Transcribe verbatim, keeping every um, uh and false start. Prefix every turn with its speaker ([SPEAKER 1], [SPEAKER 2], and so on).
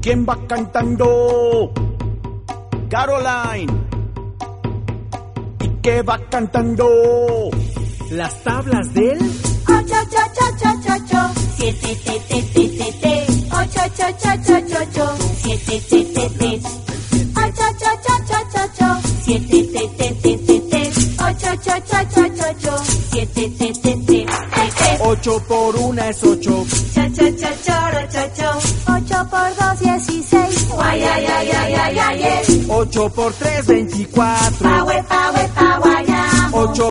[SPEAKER 1] ¿Quién va cantando? Caroline. ¿Y qué va cantando?
[SPEAKER 2] Las tablas del
[SPEAKER 3] ocho, ocho, ocho, ocho, ocho, siete, te, te, te, te, te, ocho, ocho, ocho, ocho, ocho, siete, te, te, te, ocho, ocho, ocho, ocho, ocho, siete, te, te, te, te, te, ocho, ocho, ocho, ocho, ocho, siete, te, te, te, te, te.
[SPEAKER 1] Ocho por una es ocho.
[SPEAKER 3] Cha, cha, cha, choro, cho, cho. Ocho por dos, dieciséis. Guay, ay, ay, ay, ay, ay, ay.
[SPEAKER 1] Ocho por tres, veinticuatro.
[SPEAKER 3] Pa, we, pa, we, pa, guayamo.
[SPEAKER 1] Ocho